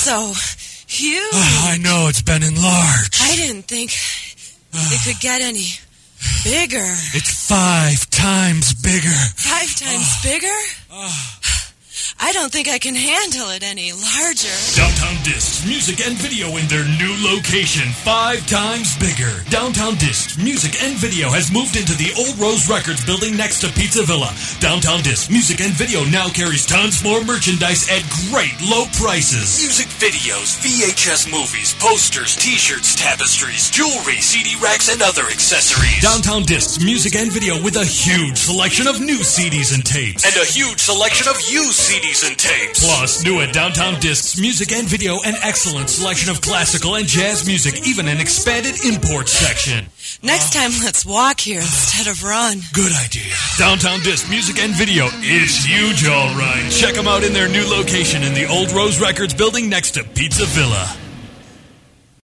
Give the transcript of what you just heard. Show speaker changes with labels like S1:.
S1: so huge.
S2: I know, it's been enlarged.
S1: I didn't think it could get any bigger.
S2: It's 5 times bigger.
S1: 5 times bigger? I don't think I can handle it any larger.
S2: Downtown Discs Music and Video in their new location, 5 times bigger. Downtown Discs Music and Video has moved into the Old Rose Records building next to Pizza Villa. Downtown Discs Music and Video now carries tons more merchandise at great low prices. Music videos, VHS movies, posters, t-shirts, tapestries, jewelry, CD racks, and other accessories. Downtown Discs Music and Video with a huge selection of new CDs and tapes. And a huge selection of used CDs and tapes. Plus, new at Downtown Discs Music and Video, an excellent selection of classical and jazz music, even an expanded import section.
S1: Next time, let's walk here instead of run.
S2: Good idea. Downtown Disc Music and Video is huge, all right. Check them out in their new location in the Old Rose Records building next to Pizza Villa.